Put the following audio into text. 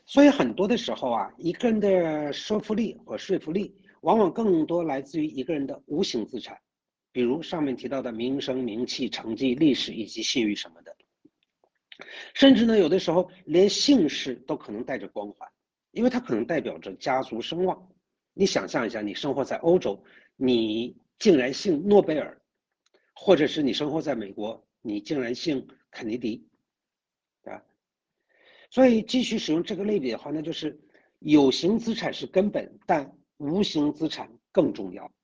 所以很多的时候啊，一个人的说服力和说服力，往往更多来自于一个人的无形资产，比如上面提到的名声、名气、成绩、历史以及信誉什么的。甚至呢，有的时候连姓氏都可能带着光环，因为它可能代表着家族声望。你想象一下，你生活在欧洲，你竟然姓诺贝尔，或者是你生活在美国，你竟然姓肯尼迪，对吧？所以继续使用这个类比的话，那就是有形资产是根本，但无形资产更重要。